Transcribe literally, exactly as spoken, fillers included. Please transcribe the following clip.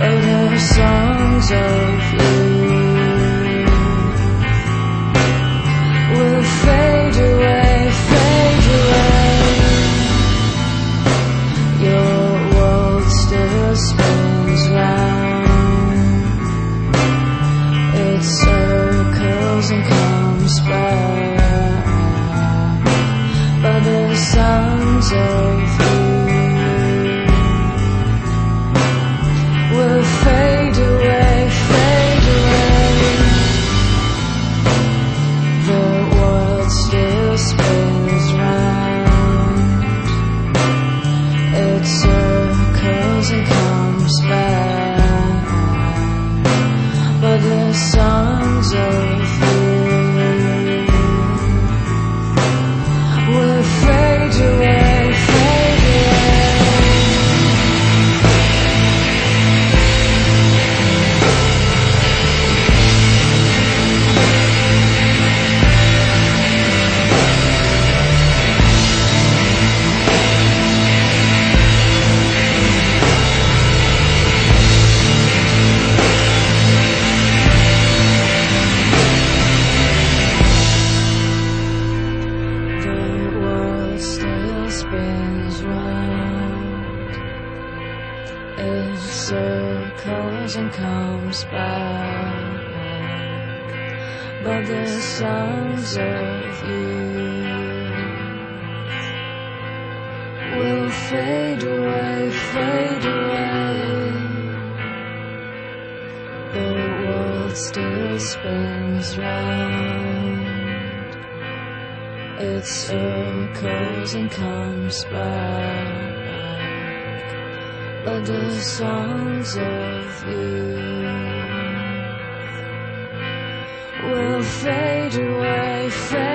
other songs of you will fade away, fade away. Your world still spins round, it circles and comes back, but the songs of you will fade away, fade away. The world still spins round, it circles and comes back, but the songs of you will fade away, fade away. Spins round, it circles and comes back, but the songs of you will fade away, fade away. The world still spins round, it circles and comes back, but the songs of you will fade away, fade